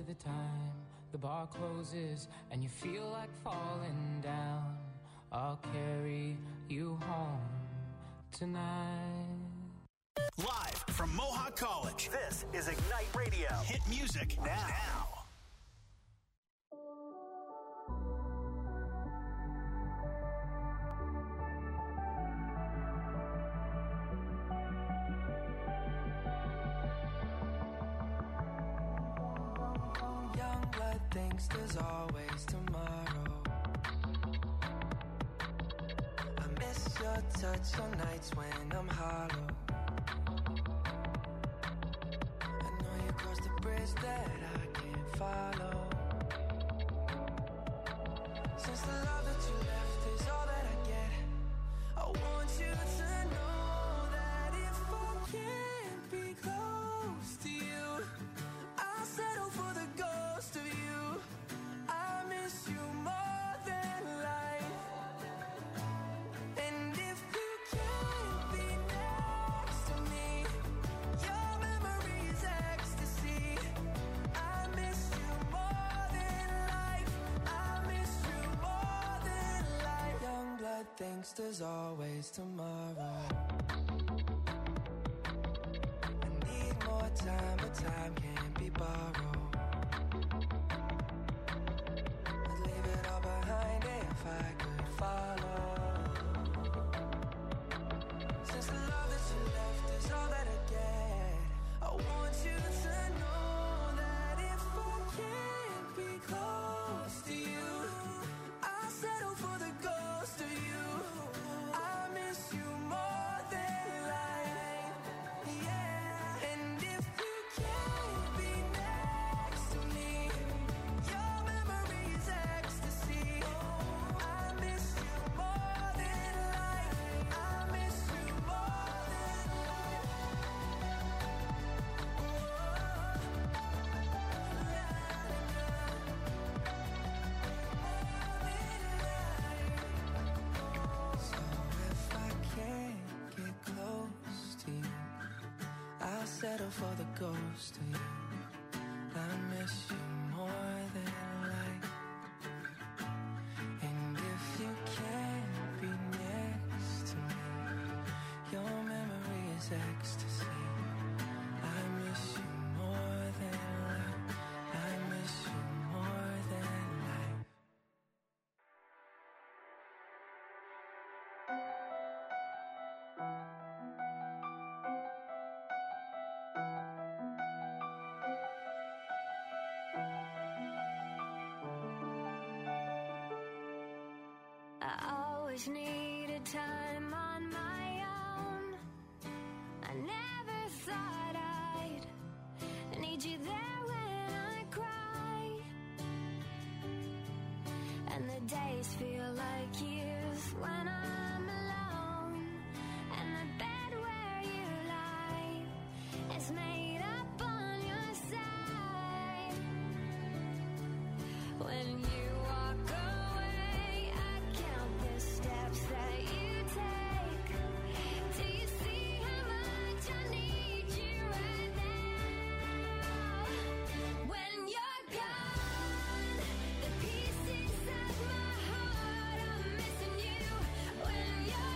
the time the bar closes and you feel like falling down, I'll carry you home tonight. Live from Mohawk College, this is Ignite Radio. Hit music now. Thinks there's always tomorrow. I miss your touch on nights when I'm hollow. I know you crossed the bridge that I can't follow. Since the love that you left is all that I get, I want you to know that if I can't be close to you, I'll settle for the ghost of you. I miss you more than life. And if you can't be next to me, your memory is ecstasy. I miss you more than life. I miss you more than life. Young blood thinks there's always tomorrow. I need more time, but time can't be borrowed. If I could follow, since the love that you left is all that I get, I want you to know that if I can't be close to you, I'll settle for the ghost of you. I miss you more than life, yeah. And if you can't be next to me, your memory is ecstasy. I'll settle for the ghost of you. I miss you more than life. And if you can't be next to me, your memory is ecstasy. I miss you more than life. I miss you more than life. I always needed time on my own. I never thought I'd need you there when I cry. And the days feel like years when I'm alone. And the bed where you lie is made up on your side. When you walk away, I count the steps that you take. Do you see how much I need you right now? When you're gone, the pieces of my heart are missing you. When you're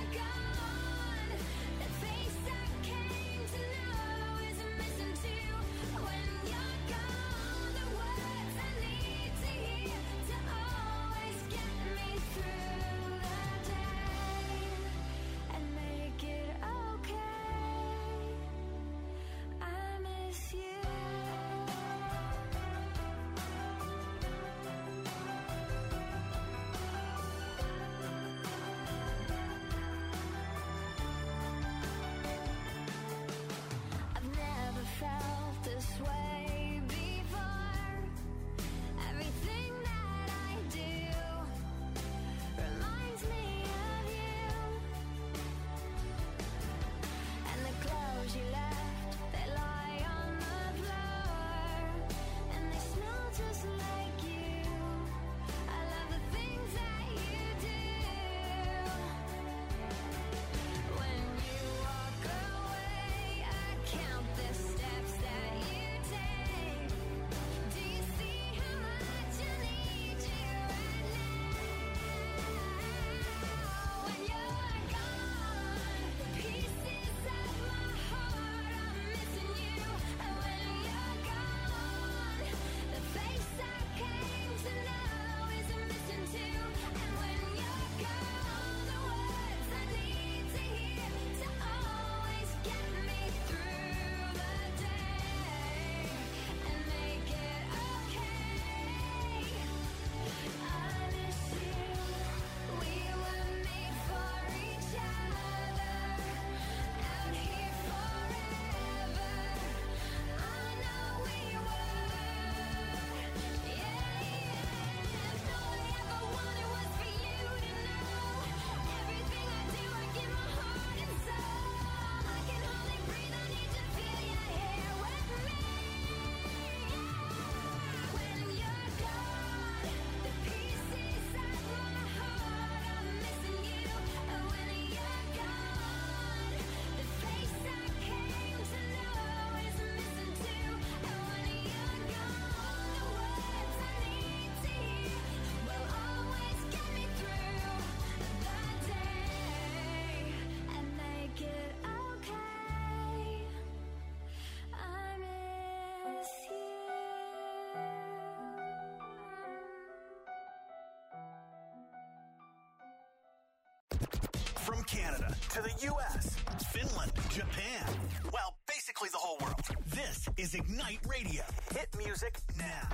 to the U.S., Finland, Japan. Well, basically the whole world. This is Ignite Radio. Hit music now.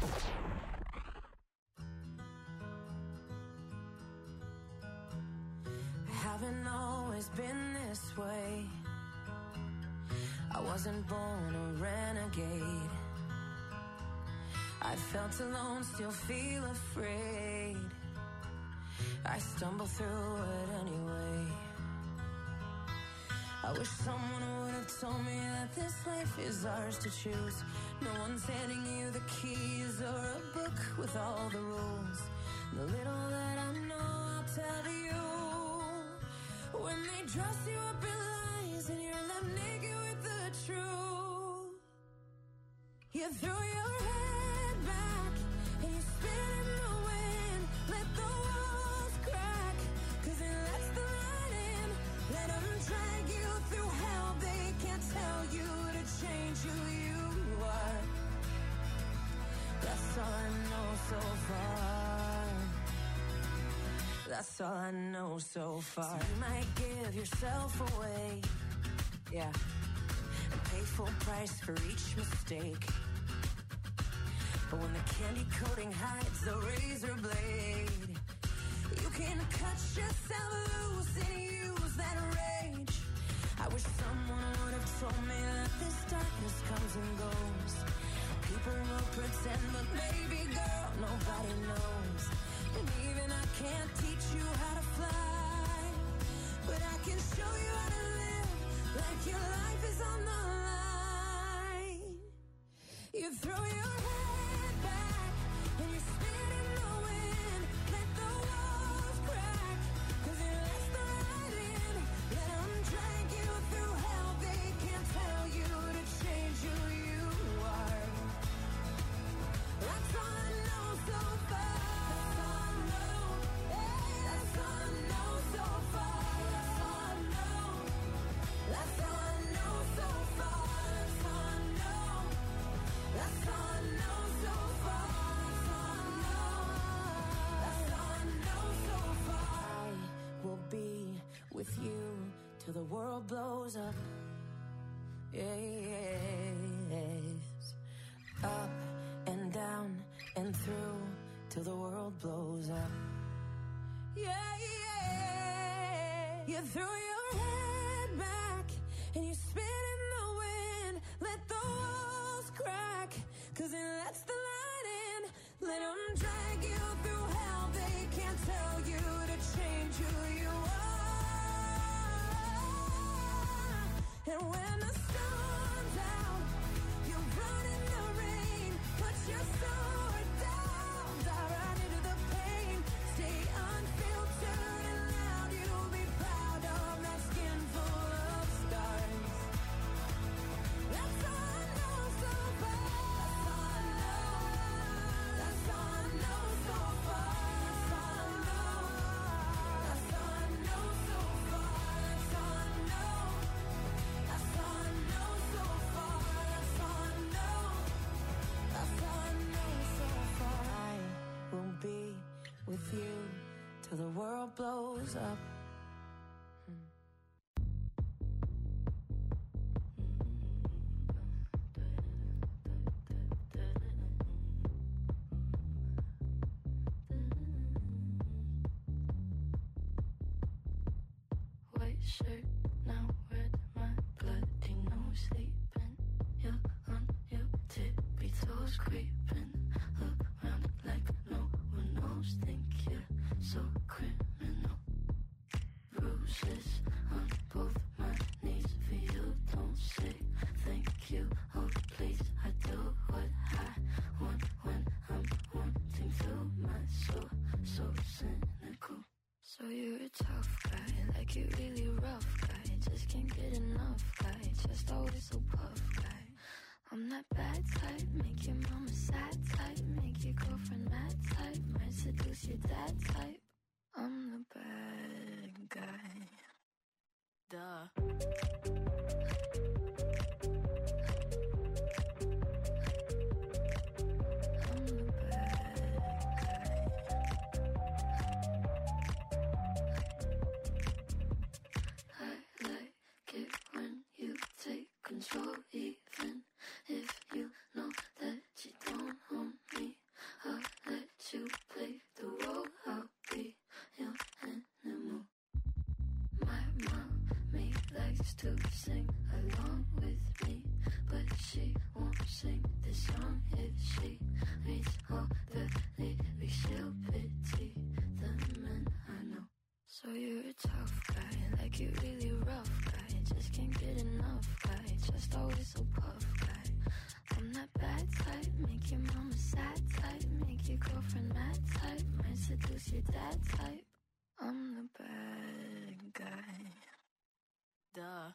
I haven't always been this way. I wasn't born a renegade. I felt alone, still feel afraid. I stumble through it anyway. I wish someone would have told me that this life is ours to choose. No one's handing you the keys or a book with all the rules. The little that I know, I'll tell you. When they dress you up in lies and you're left naked with the truth, you throw your head back and you spin in the wind. Let the walls crack, 'cause it lets the light in. Let them drag you through hell. They can't tell you to change who you are. That's all I know so far. That's all I know so far. So you might give yourself away, yeah, and pay full price for each mistake. But when the candy coating hides the razor blade, you can cut yourself loose and use that rage. I wish someone would have told me that this darkness comes and goes. People will pretend, but baby girl, nobody knows. And even I can't teach you how to fly, but I can show you how to live like your life is on the line. You throw your head back and you spin in the wind. Let the walls crack, 'cause it lets the light in. Let them drag you through hell. They can't tell you to change who you are. That's all I know so far. That's all I know. That's all I know so far. That's all I know. That's all I know so far. That's all I know. That's all I know so far. That's all I know. That's all I know so far. I will be with you till the world blows up. Yes. Up and down and through till the world blows up. Yeah, yeah. You throw your head back and you spin in the wind. Let the walls crack, 'cause it lets the light in. Let them drag you through hell. They can't tell you to change who you are. And when the sun's out, you run in the rain. Put your sword down, dive right into the pain. Stay unfiltered and loud. You'll be proud of that skin full of stars. That's all I know so far. That's all I know. That's all I know so far. That's all I know. That's all I know so far. That's all I know. That's all I know so far. That's all I know. That's all I know so far. I will be with you till the world blows up. White shirt, now red, my bloody nose sleeping. You're on your tippy toes, creeping around like no one knows. Think you're so criminal. Bruises on both my knees for you. Don't say thank you. Oh please, I do what I want when I'm wanting to. My soul so cynical. So you're a tough guy, like you're really rough guy. Just can't get enough guy, just always so puff guy. I'm that bad type, make your mama sad type, make your girlfriend mad type, might seduce your dad type. I'm the bad guy. Duh. I'm the bad guy. begs to sing along with me, but she won't sing this song if she reads all the lyrics. She'll pity the men I know. So you're a tough guy, like you're really rough guy. Just can't get enough guy, just always so puff guy. I'm that bad type, make your mama sad type, make your girlfriend mad type, might seduce your dad type. I'm the bad guy. Duh.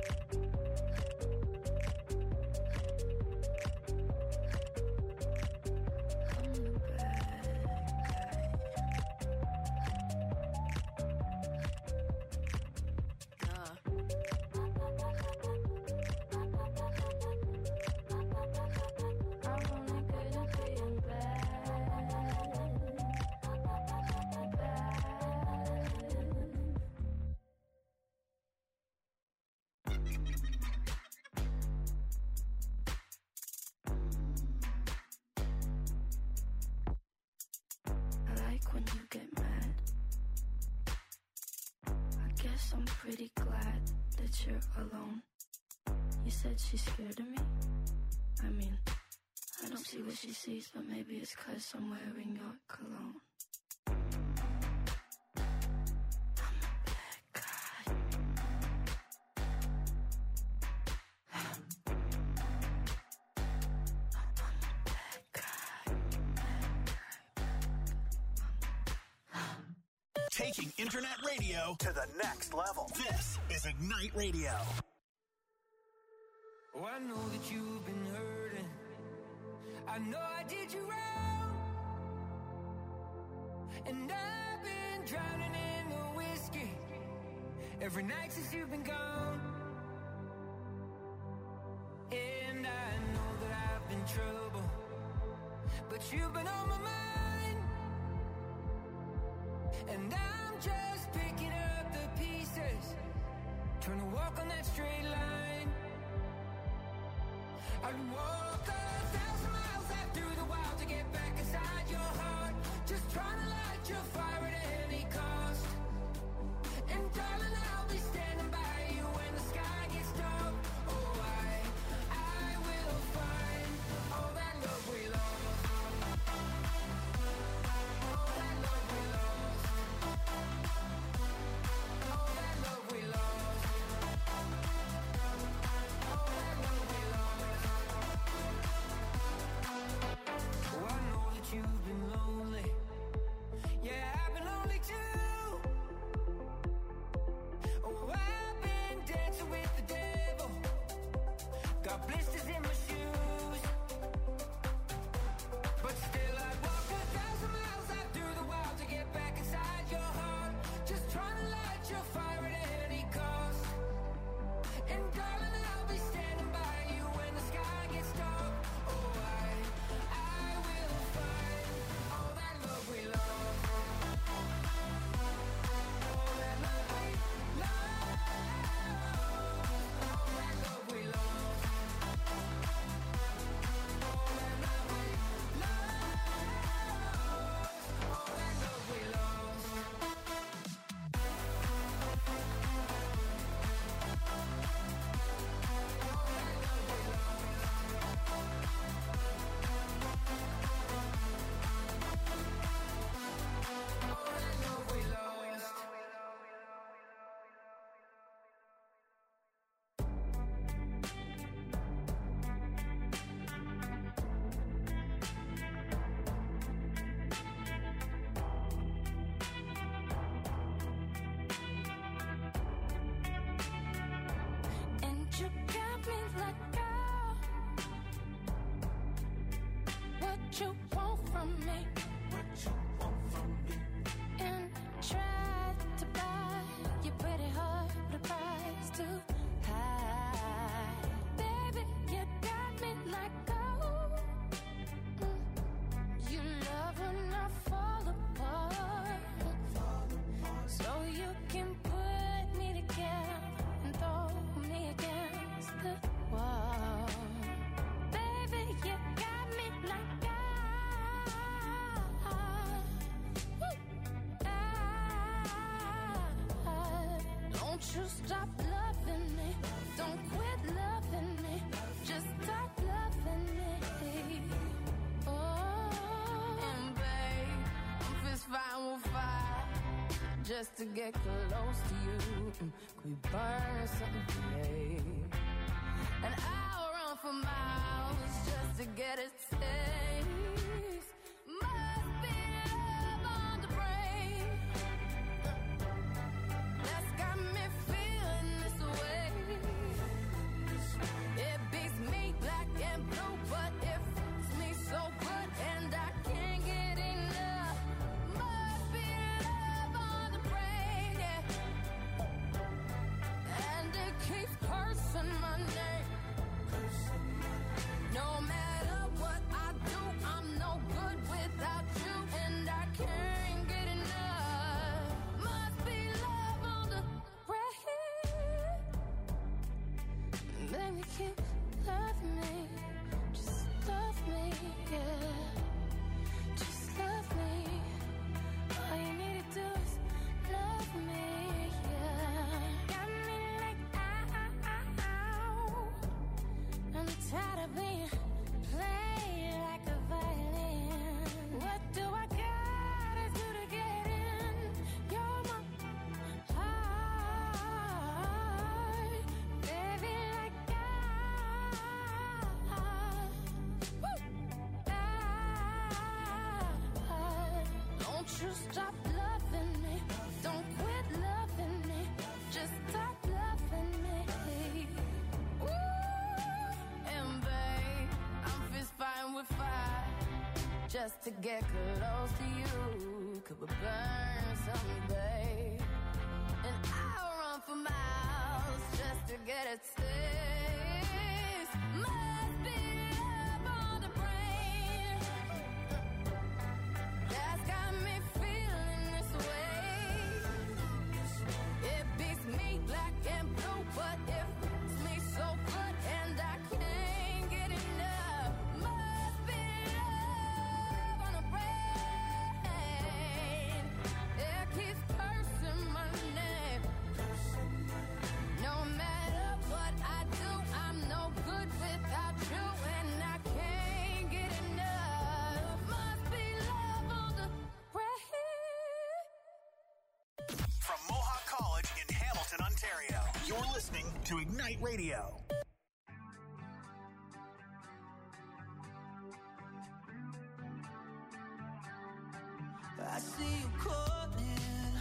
When you get mad, I guess I'm pretty glad that you're alone. You said she's scared of me? I mean, I don't see what she sees, but maybe it's 'cause I'm wearing your cologne. Taking internet radio to the next level. This is Ignite Radio. Oh, I know that you've been hurting. I know I did you wrong. And I've been drowning in the whiskey every night since you've been gone. And I know that I've been trouble, but you've been on my mind. And I'm just picking up the pieces, trying to walk on that straight line. I'd walk 1,000 miles out through the wild to get back inside your heart, just trying to light your fire at any cost. And darling, I'll be standing by you when the sky gets dark. Oh, I will find all that love we lost. All that love we lost. All that love we lost. All that love we lost. Oh, I know that you've been lonely. Yeah, I've been lonely too. Oh, I've been dancing with the devil. Got blisters in my shoes. But still I'd walk 1,000 miles out through the wild to get back inside your heart, just trying to light your fire at any cost. And darling, I'll be standing by you when the sky gets dark. Oh, I will find all that love we lost. All that love we lost. All that love we lost. All that love we lost. All that love we lost. All that love we lost. And you got me like, oh, what you want from me? And tried to buy your pretty heart, but the price too high. Baby, you got me like, oh, you love when I fall apart, so you can put me together and throw me against the wall. Baby, you got me like, don't you stop loving me. just to get close to you. Could we burn something today? And I'll run for miles just to get a taste. Must be love on the brain that's got me feeling this way. It beats me black and blue, but it fits me so good and I can't get enough. Must be love on the brain, yeah. And it keeps cursing my name. No matter what I do, I'm no good without you, and I can't get enough. Must be love on the brain. Baby, keep loving me, just love me, yeah. Just love me. All you need to do is love me, yeah. Got me like ow. I'm tired of being played like a violin. What do I gotta do to get in? You're my heart, baby, like don't you stop loving me. Don't quit loving me. Just stop loving me. Ooh, and babe, I'm fist fighting with fire just to get close to you. Could we burn something, babe? And I'll run for miles just to get a taste. Must be love on the brain that's got me feeling this way. It beats me black and blue, but it fits me so good and I can't get enough. Must be love on the brain. It keeps cursing my name. No matter what I do, I'm no good without you, and I can't get enough. Must be love on the brain. From Mohawk College in Hamilton, Ontario, you're listening to Ignite Radio. I see you calling.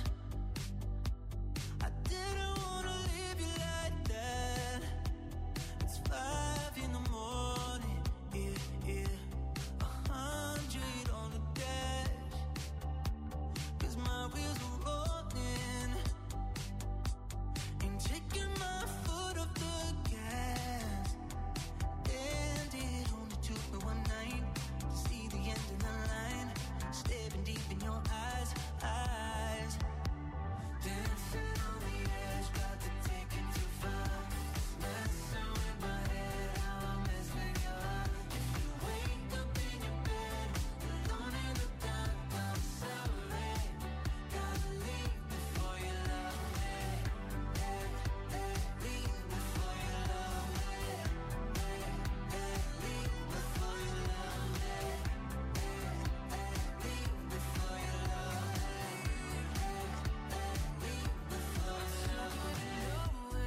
I didn't wanna leave you like that. It's 5 in the morning, yeah, yeah. 100 on the dash, 'cause my wheels are rolling. Ain't taking my foot off the gas. And it only took me one night to see the end of the line. Staring deep in your eyes, eyes. Dancing on the edge, about to take it too far. Messing with my head, how I mess with your heart. If you wake up in your bed, alone in the dark, I'm sorry. Gotta leave before you love me. Leave before you love me. Leave before you love me. Leave before you love me. Leave before you love me.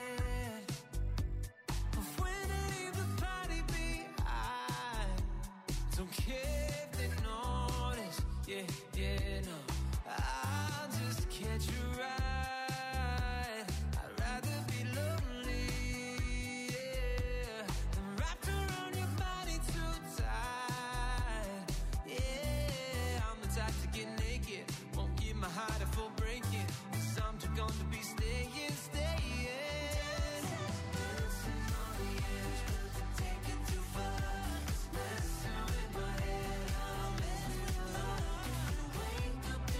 But when I leave the party behind, don't care if they notice. Yeah, yeah, no. I'll just catch a ride. I'd rather be lonely, yeah, than wrapped around your body too tight. Yeah, I'm the type to get naked, won't give my heart a full breaking, 'cause I'm too gone to be staying, staying. Dancing on the edge, but to take it too far. Messing with my head, I'm messing with your heart. If you wake up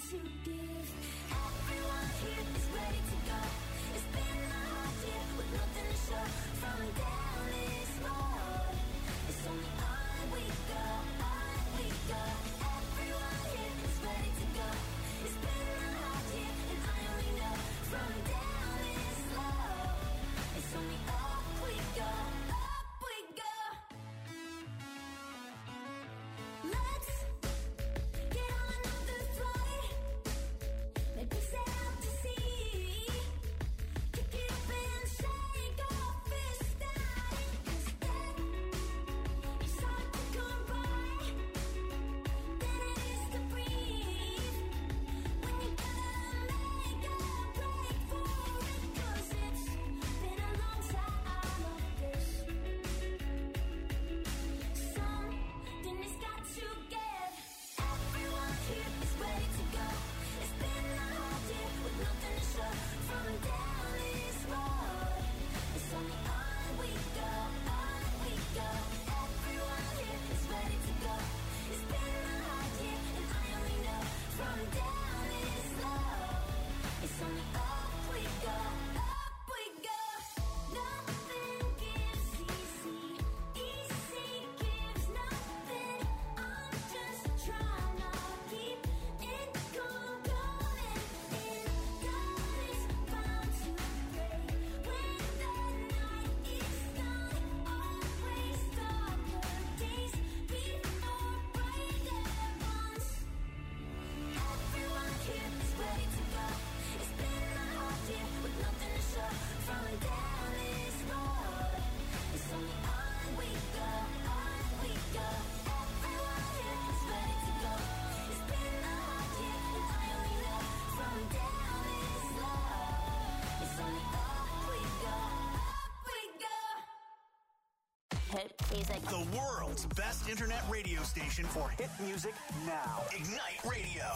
to give. Everyone here is ready to go. It's been a hard year with nothing to show. From down this road, it's only on we go, on we go. Everyone here is ready to go. It's been a hard year and I only know from down this road, it's only up we go, up we go. Let's get on another flight. Maybe sail out to sea. Kick it up and shake off this static. 'Cause then it's hard to come by. Then it is to breathe. When you gotta make a break for it. 'Cause it's been a long time of this. Something has got to give. Everyone here is ready to go. It's been a hard year with nothing to show. From down this road, it's only on we go, on we go. Everyone here is ready to go. It's been a hard year and I only know from down this road, it's only up we go, up we go. Nothing gives easy, easy gives nothing. I'm just trying to keep it going. In God is bound to break when the night is done. Always darker days before brighter ones. Everyone here is ready to go. It's been a hard year with nothing to show. From down this road, it's only on we go, on we go. Everyone here is ready to go. It's been a hard year and I only know from down this road, it's only up we go, up we go. Hit music. The world's best internet radio station for hit music now. Ignite Radio.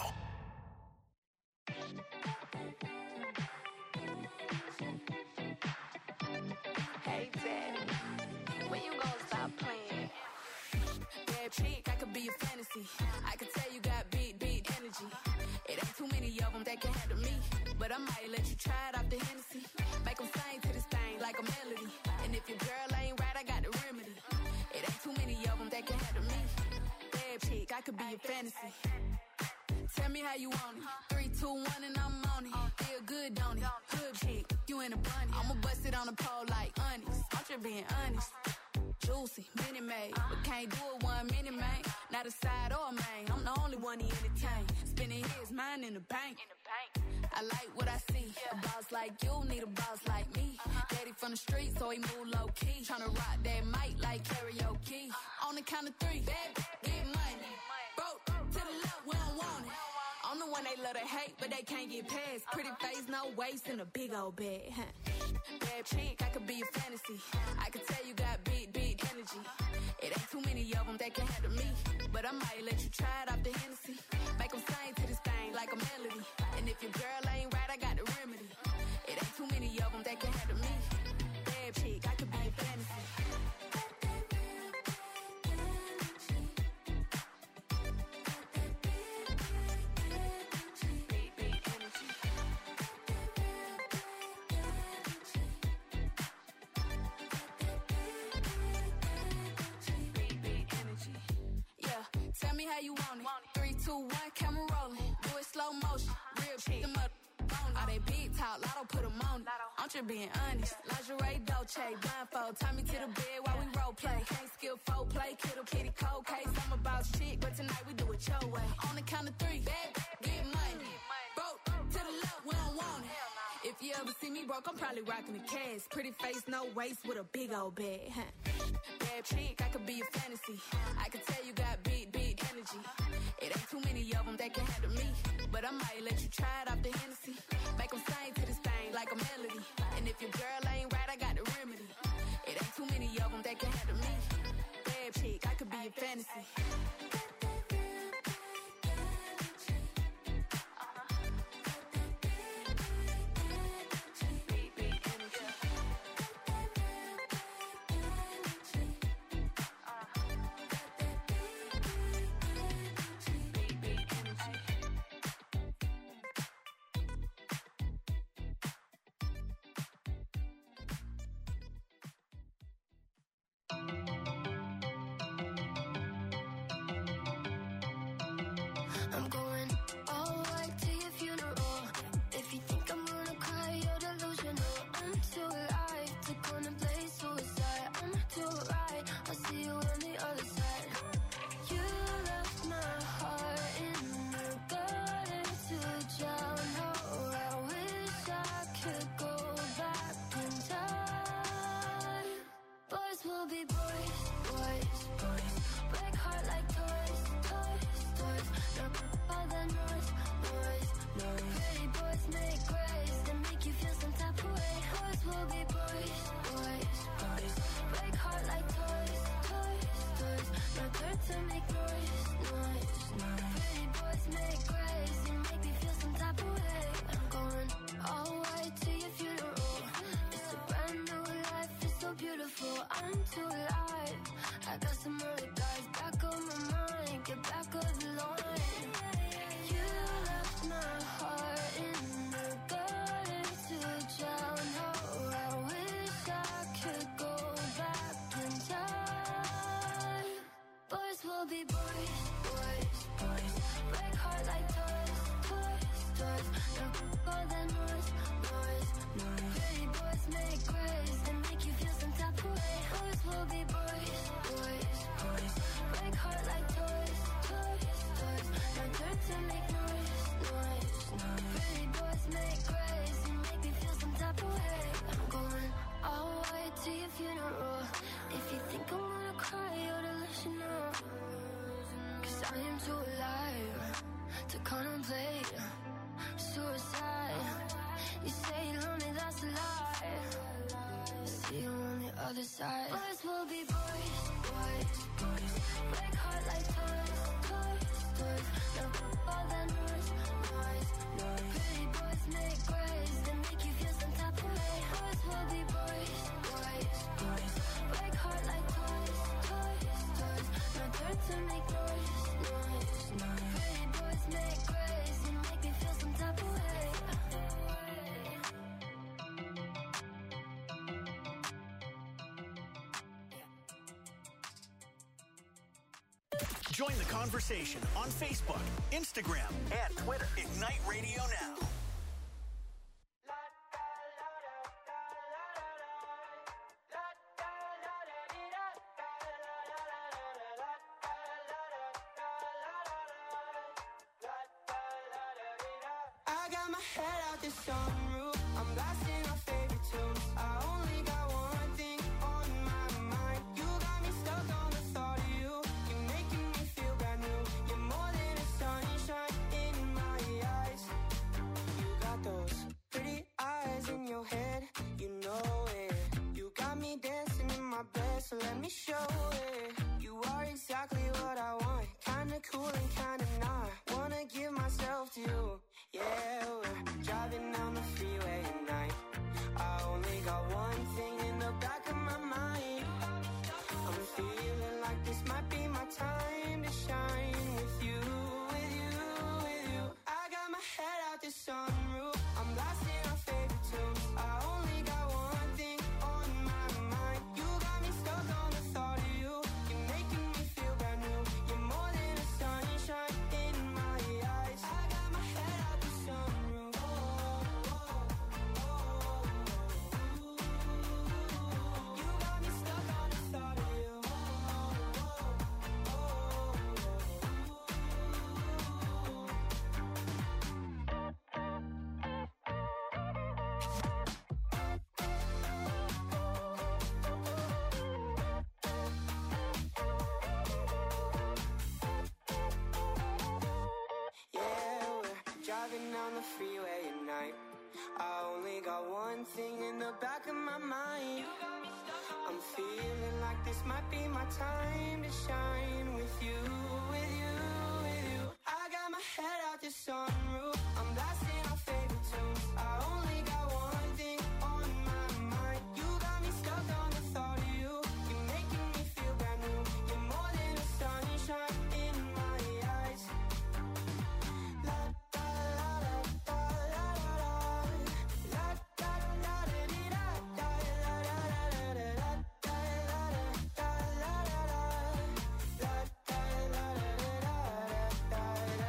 Hey, Daddy, when you gonna stop playing? Bad chick, I could be a fantasy. I could tell you got big, big energy. It ain't too many of them that can handle me. But I might let you try it off the Hennessy. Make them sing to this thing like a melody. And if your girl ain't right, I got the remedy. It ain't too many of them that can handle me. Bad chick, I could be a fantasy. Tell me how you want it. 3, 2, 1, and I'm on it. Feel good, don't it? Hood chick, you in a bunny. I'ma bust it on the pole like honest. I'm just being honest. Juicy, mini made, but can't do it 1 minute, man. Not a side or a main. I'm the only one he entertain. Spending his mind in the bank. I like what I see. A boss like you need a boss like me. Daddy from the street, so he move low key. Tryna rock that mic like karaoke. On the count of 3, bad, get money. Broke to the left, we don't want it. I'm the one they love to hate, but they can't get past. Pretty face, no waist, and a big old bag. Bad chick, I could be a fantasy. I could tell you got big, big energy. It ain't too many of them that can handle me. But I might let you try it off the Hennessy. Make them sing to this thing like a melody. And if your girl ain't right, I got the remedy. It ain't too many of them that can handle me. Bad chick, I could be a fantasy. Big, big energy. Big, big energy. Yeah, tell me how you want it. 3, 2, 1, camera rolling. Do it slow motion. Real chick, them up. All they big talk, Lotto put them on it. I'm just being honest. Lingerie, Dolce, blindfold. Tie me to the bed while we role play. Can't skill folk play, kiddo, kitty, cold case. I'm a boss chick, but tonight we do it your way. On the count of 3, bad, get money. Broke to the left, we don't want it. If you ever see me broke, I'm probably rocking the cash. Pretty face, no waist, with a big old bag. Bad chick, I could be a fantasy. I could tell you got big, big energy. It ain't too many of them that can handle me. But I might let you try it off the Hennessy. Make them sing to this thing like a melody. And if your girl ain't right, I got the remedy. It ain't too many of them that can handle me. Bad chick, I could be a fantasy. Big, big energy. Big, big energy. side. Boys will be boys, boys, boys. Break heart like toys, toys, toys. No all that noise, noise, noise. Pretty boys make grace, they make you feel some type of way. Boys will be boys, boys, boys. Break heart like toys, toys, toys. No turn to make noise, noise, noise. Pretty boys make grace, they make me feel some type of way. Join the conversation on Facebook, Instagram, and Twitter. Ignite Radio Now. I got my head out the sunroof. I'm blasting our favorite tunes. I only got one thing on my mind. You got me stuck on the thought of you. You're making me feel brand new. You're more than a sunshine in my eyes. You got those pretty eyes in your head. You know it. You got me dancing in my bed, so let me show it. You are exactly what I want. Kinda cool and kinda not. Wanna give myself to you. Yeah, we're driving down the freeway at night. I only got one thing in the back of my mind. I'm feeling like this might be my time to shine with you, with you, with you. I got my head out the sunroof. I'm blasting our favorite tunes. I only got one thing on my mind. You got me stuck on the thought of you. You're making me feel brand new. You're more than a sunshine in my eyes. I got my head out the sunroof. You got me stuck on the thought of you. Yeah, we're driving down the freeway at night. I only got one thing in the back of my mind. I'm feeling like this might be my time to shine with you, with you, with you. I got my head out the sunroof. I'm blasting our favorite tunes. I only got one thing on my mind. You got me stuck on the thought of you. You're making me feel brand new. You're more than a sunshine in my eyes. La da la da da la da da. La da da da dee da da la da da da da da la da la da la da la da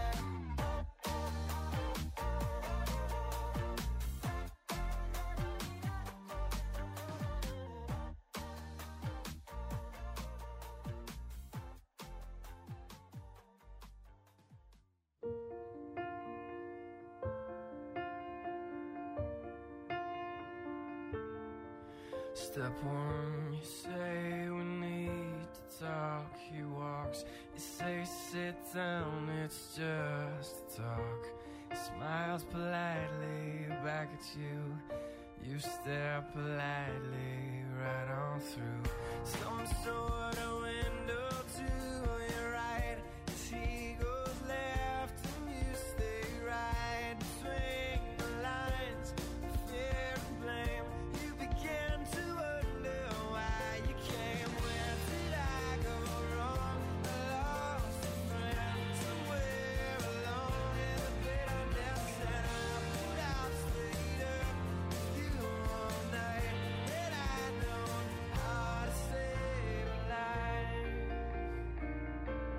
Step one, you say we need to talk. He walks, you say sit down, it's just a talk. He smiles politely back at you. You stare politely right on through some sort of window to your right. As he goes left and you stay right between the lines of fear and blame. You begin to wonder why you came. Where did I go wrong? I lost a friend somewhere alone in the bitterness, and I pulled out straight up with you all night. And I know how to save a life.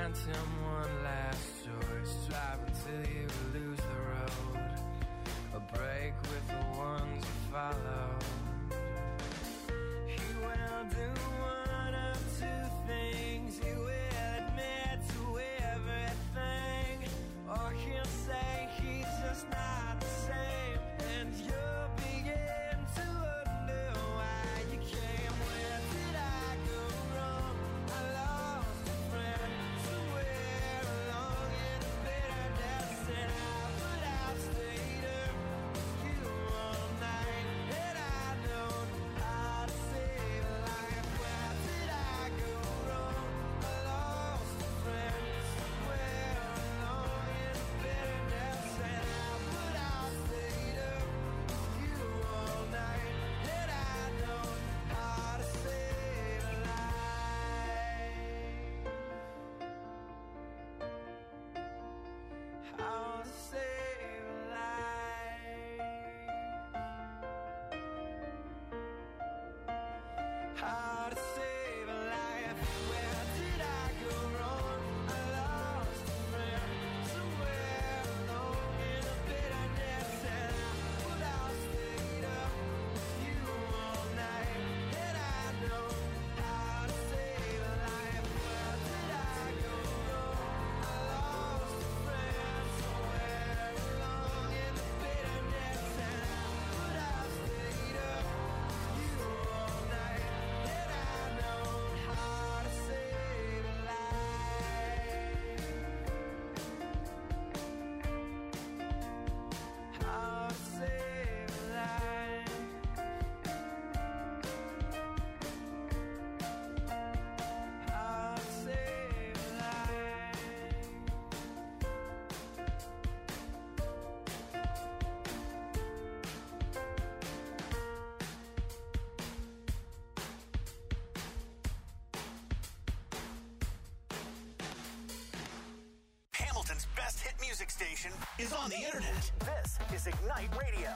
grant him one last choice. Drive until you lose the road, or break with the ones you follow. He will do one of two things. He will admit to everything, or he'll say he's just not the same, and you'll begin to wonder why you came. Where did I go wrong? I lost a friend somewhere along in the bitterness, and I stayed up with you all night, and I know how to save a life. Where did I go wrong? I lost a friend somewhere along in the bitterness, and I stayed up with you all night, and I know how to save a life. How to save a life. How to save a life. Where did I go wrong? I lost a friend somewhere along in the bitterness, and I stayed up with you all night, and I know how to save a life. Where did I go wrong? I lost a friend somewhere along in the bitterness, and I stayed up with you all night, and I know how to save a life. How to save a life. How to save a life. Hamilton's best hit music station is on the internet. This is Ignite Radio.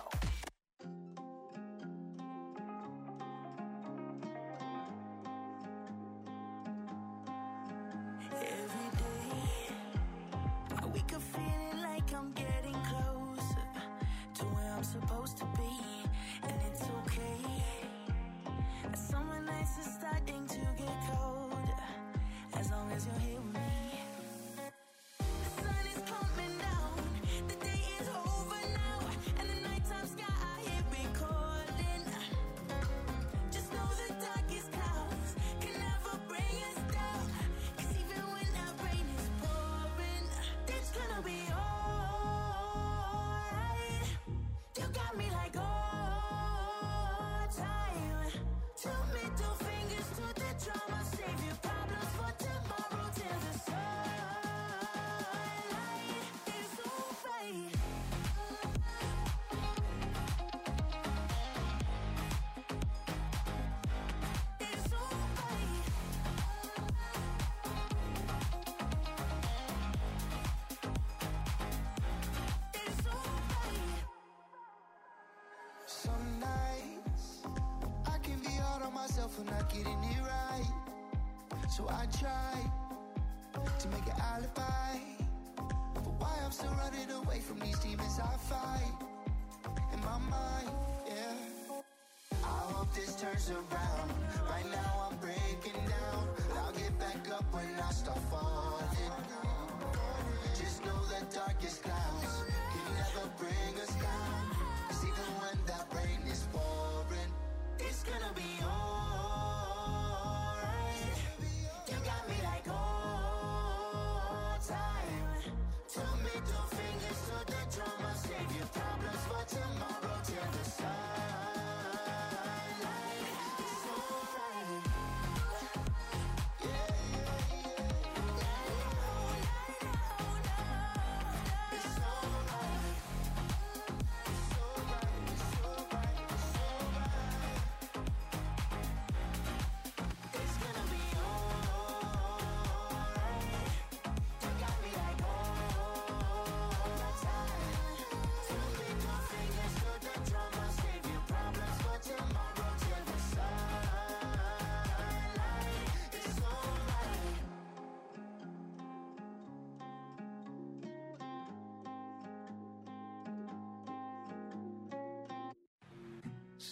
Every day, I wake up feeling like I'm getting closer to where I'm supposed to be, and it's okay. Summer nights are starting to get colder, as long as you're here with me. The sun is coming down, the day is over now, and the nighttime sky it be calling. Just know the darkest clouds can never bring us down, 'cause even when that rain is pouring, it's gonna be alright. You got me like all time. Two middle fingers to the drama, save your problems for tomorrow till the sunlight is so bright. It's so bright. It's so bright. Some nights I can be hard on myself for not getting it right, so I try to make an alibi for why I'm still running away from these demons I fight in my mind. Yeah, I hope this turns around. Right now I'm breaking down, but I'll get back up when I start falling. Just know the darkest clouds can never bring us down, 'cause even when that rain is pouring, It's gonna be alright. You got me like all time. Two middle fingers to the drama, save your problems for tomorrow till the sunlight is so bright. yeah, It's so bright. it's so bright, it's so bright, it's so bright.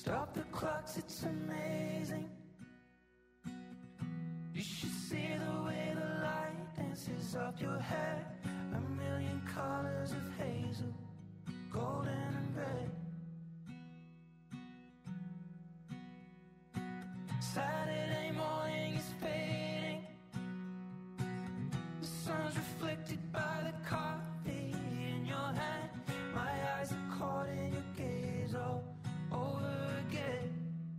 Stop the clocks, it's amazing. You should see the way the light dances up your hair. A million colors of hazel, golden and red. Saturday morning is fading. The sun's reflected by the coffee in your hand. My eyes are caught in your gaze all over again.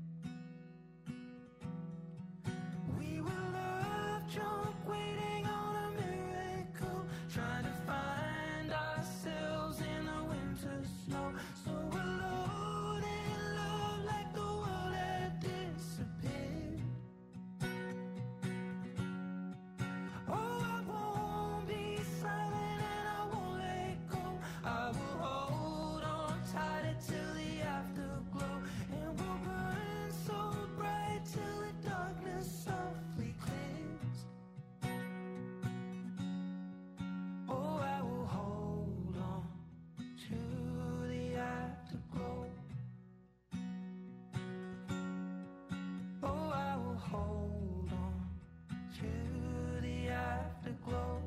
We were love drunk, waiting on a miracle, trying to find ourselves in the winter snow. So alone in love, like the world had disappeared. Oh, I won't be silent and I won't let go. I will hold on tighter till the afterglow, and we'll burn so bright till the darkness softly clears. Oh, I will hold on to the afterglow. Oh, I will hold on to the afterglow.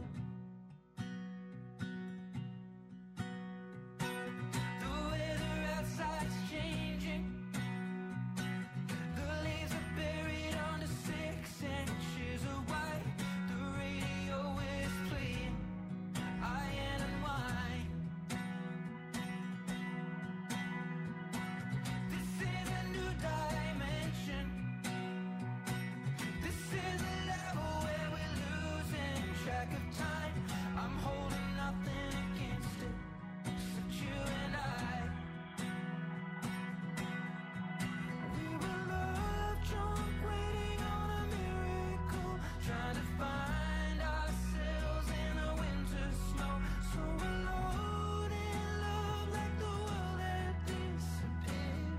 The weather outside's changing. The leaves are buried under 6 inches of white. The radio is playing Iron and Wine. This is a new dimension. This is a level where we're losing track of time. I'm holding nothing against it, except you and I. We were love drunk, waiting on a miracle, trying to find ourselves in the winter snow. So alone in love, like the world had disappeared.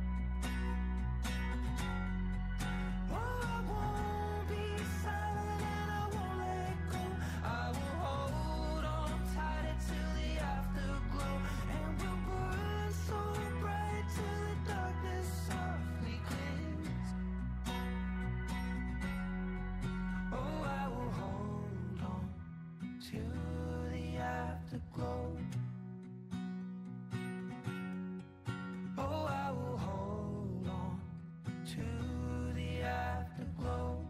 Oh, I won't be silent and I won't let go. I will hold on tighter till the afterglow, and we'll burn so bright till the darkness softly clears. Oh, I will hold on to the afterglow. Oh, I will hold on to the afterglow.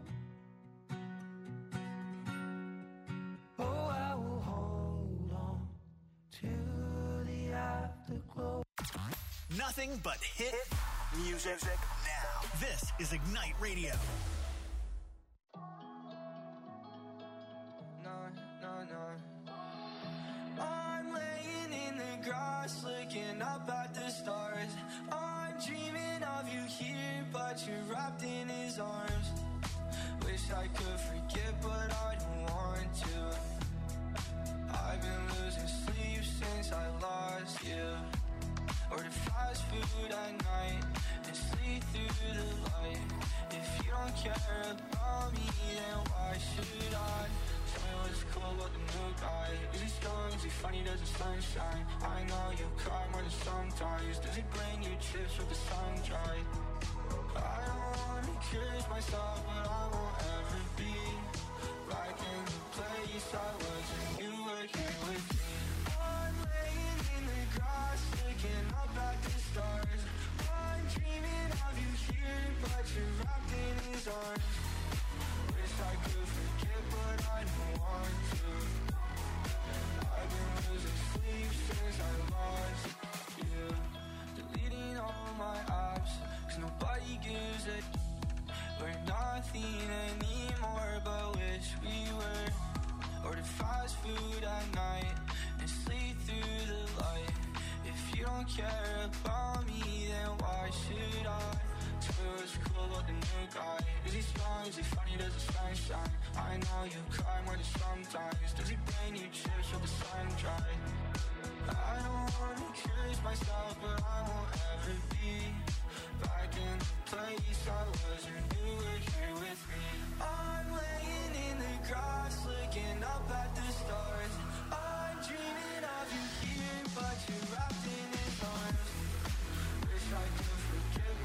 Oh, I will hold on to the afterglow. Nothing but hit music now. This is Ignite Radio. I'm laying in the grass, looking up at the stars. I'm dreaming of you here, but you're wrapped in his arms. Wish I could forget, but I don't want to. I've been losing sleep since I lost you. Order fast food at night and sleep through the light. If you don't care about me, then why should I? Tell me what's cool about the new guy. Is he strong? Is he funny? Does the sun shine? I know you cry more than sometimes. Does he bring you chips with the sun dry? I don't wanna curse myself, but I won't ever be back in the place I was when you were here with me. I'm laying in the grass, looking up at the stars. I'm dreaming of you here, but you're wrapped in his arms. Wish I could forget, but I don't want to. I've been losing sleep since I lost you. Deleting all my apps, 'cause nobody gives a. We're nothing anymore, but wish we were. Order fast food at night and sleep through the light. If you don't care about me, then why should I? Tell me what's cool about the new guy. Is he strong? Is he funny? Does the sun shine? I know you cry more than sometimes. Does he bring you chips with the sun dry? I don't wanna curse myself, but I won't ever be back in the place I was when you were here with me. I'm laying in the grass, looking up at the stars. I'm dreaming of you here, but you're wrapped in his arms. Wish I could forget,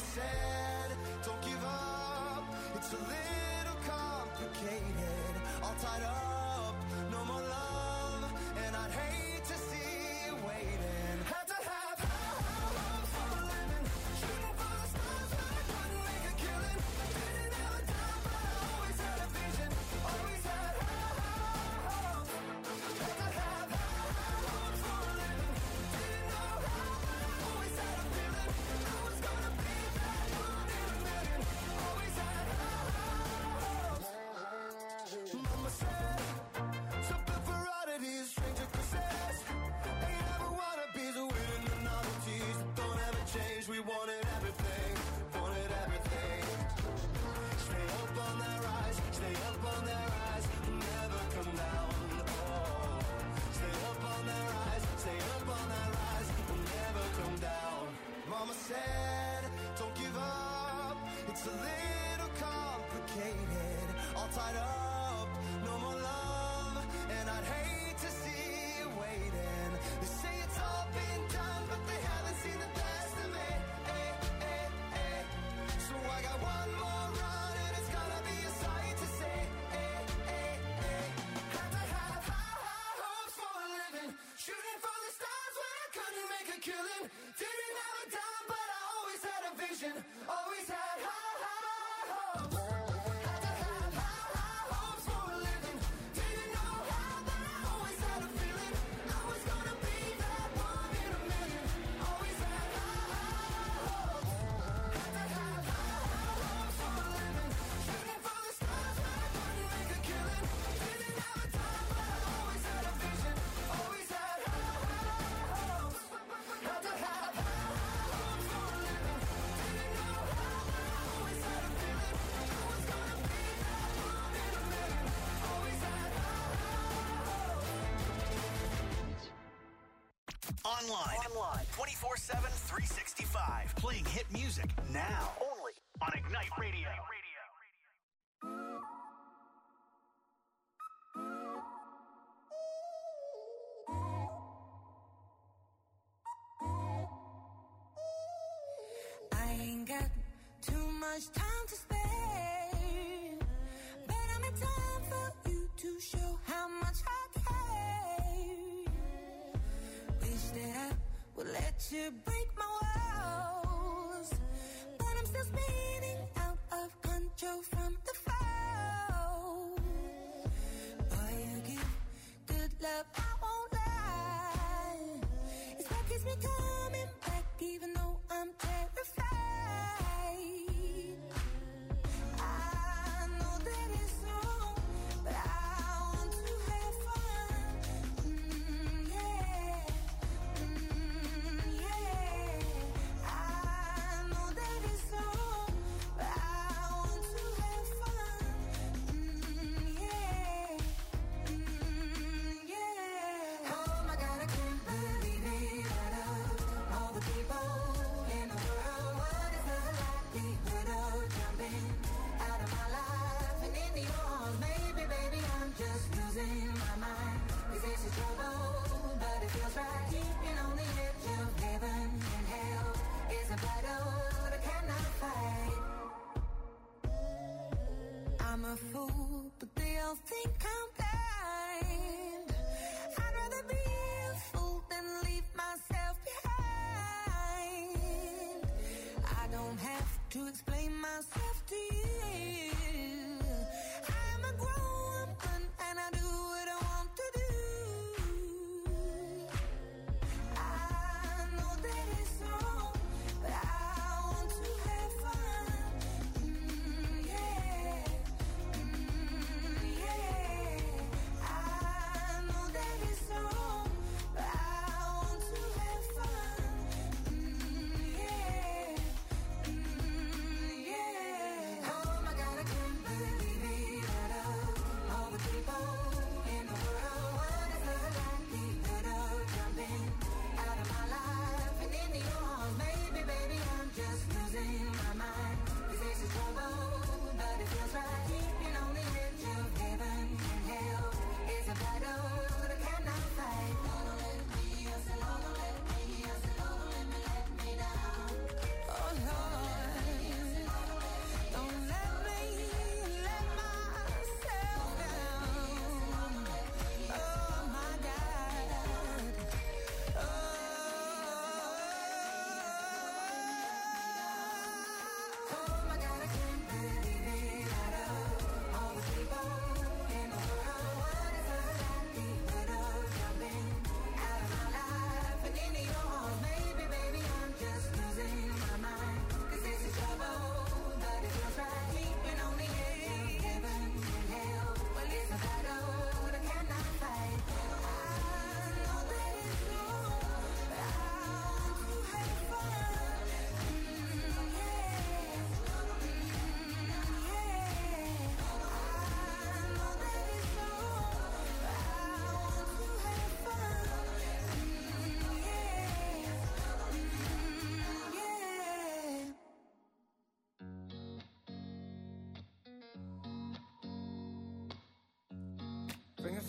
said, don't give up. It's a little complicated. All tied up, no more love. And I'd hate to see you waiting. Had to have hopes for a living. Shooting for the stars, but I couldn't make a killing. Didn't have a dime, but I always had a vision. Always had hopes. Had to have hopes for a living. Didn't know how, but I always had a feeling. I was gonna be that one in a million. Always had hopes. Mama said, something for oddities, stranger kisses. Ain't ever wannabes, winning the novelties that don't ever change. We wanted everything, wanted everything. Stay up on that rise, stay up on that rise, never come down. Oh, stay up on that rise, stay up on that rise, never come down. Mama said, don't give up. It's a little complicated, all tied up, no more love, and I'd hate to see you waiting. They say it's all been done, but they haven't seen the best of me. So I got one more run, and it's gonna be a sight to see. Had to have high hopes for a living, shooting for the stars when I couldn't make a killing. Didn't have a dime, but I always had a vision. Always had high hopes. Had to have high hopes for a living. Didn't know how, but I always had a feeling. I was gonna be that one in a million. Always had high hopes. Had to have high hopes for a living. Shooting for the stars when I couldn't make a killing. Didn't have a dime, but I always had a vision. Always had high hopes. Had to have high hopes for a living. Didn't know how, but I always had a feeling. I was gonna be that one in a million. Always had high hopes. Online. 24/7, 365. Playing hit music now. Only on Ignite Radio. I ain't got too much time to spare, but I'm in time for you to show how much I care. Wish that I would let you break my walls, but I'm still spinning out of control from the fall. Boy, you give good love, I won't lie. It's what keeps me coming back, even though I'm terrified. I know that it's wrong, but I want to have fun. Yeah. I know that it's wrong,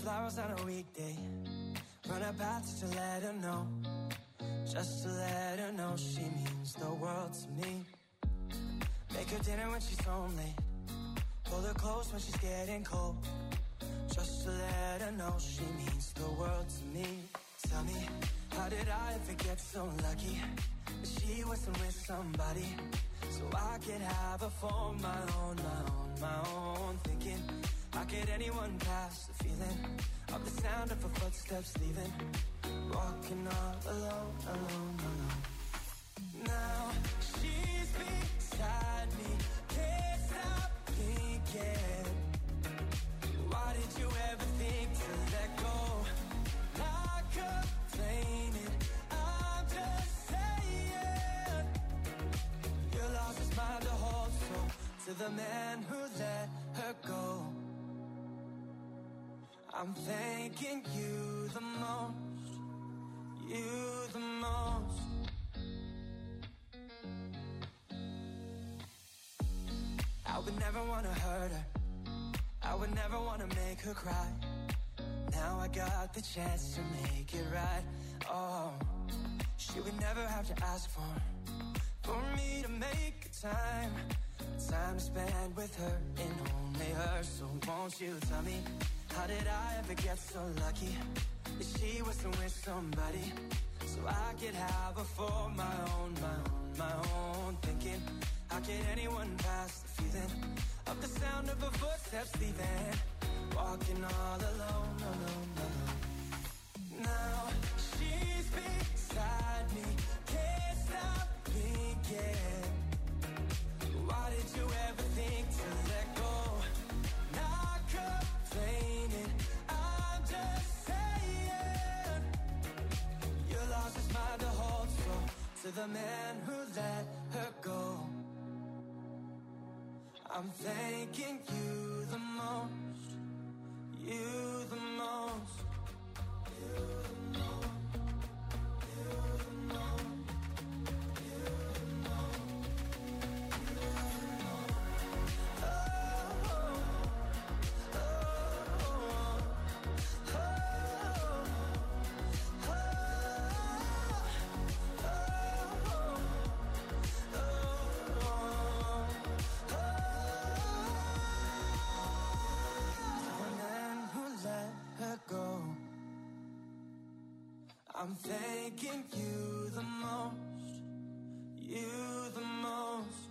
flowers on a weekday. Run her path just to let her know. Just to let her know she means the world to me. Make her dinner when she's home late. Pull her close when she's getting cold. Just to let her know she means the world to me. Tell me, how did I ever get so lucky that she wasn't with somebody so I could have her for my own, my own. Thinking, how could anyone pass the feeling of the sound of her footsteps leaving? Walking all alone, alone, alone. Now she's beside me, can't stop thinking. Why did you ever think to let go? Not complaining, I'm just saying. Your loss is mine to hold, so to the man who let her go, I'm thanking you the most, you the most. I would never want to hurt her, I would never want to make her cry. Now I got the chance to make it right. Oh, she would never have to ask for me to make time to spend with her and only her. So won't you tell me, how did I ever get so lucky that she wasn't with somebody so I could have her for my own, my own, my own. Thinking, how could anyone pass the feeling of the sound of her footsteps leaving? Walking all alone, alone, alone. Now she's beside me, can't stop thinking. Why did you ever think to let go? Not complaining, I'm just saying. Your loss is mine to hold, so to the man who let her go, I'm thanking you the most, you the most, you the most, you the most, you the most, you the most. Oh, oh, oh, oh, oh, I'm thanking you the most, you the most.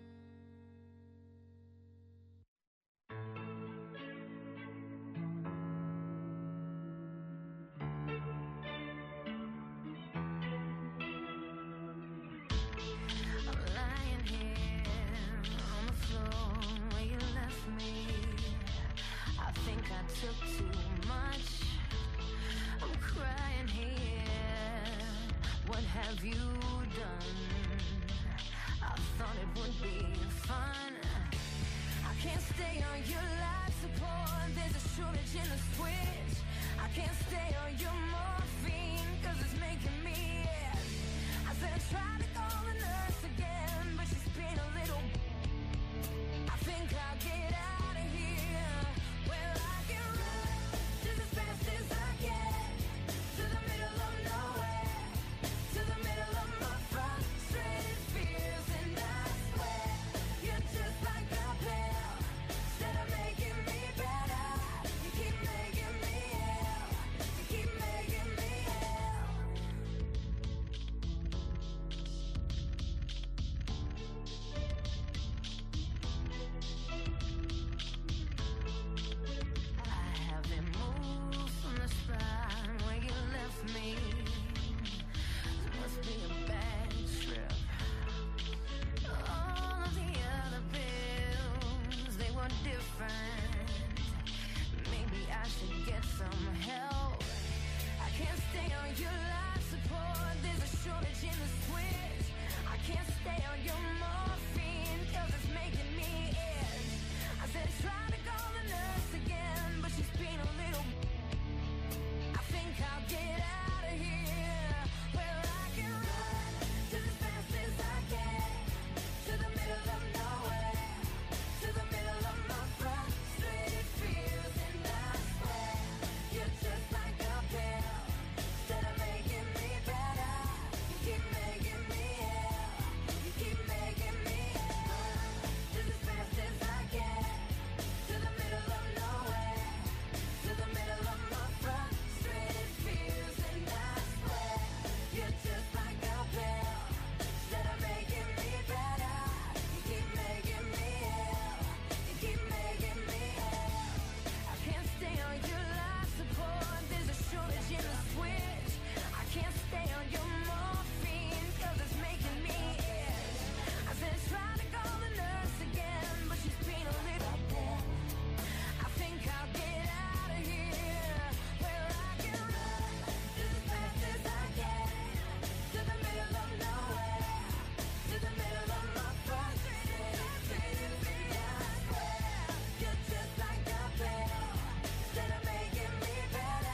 I'm lying here on the floor where you left me. I think I took too much. I'm crying here. What have you done? I thought it would be fun. I can't stay on your life support. There's a shortage in the switch.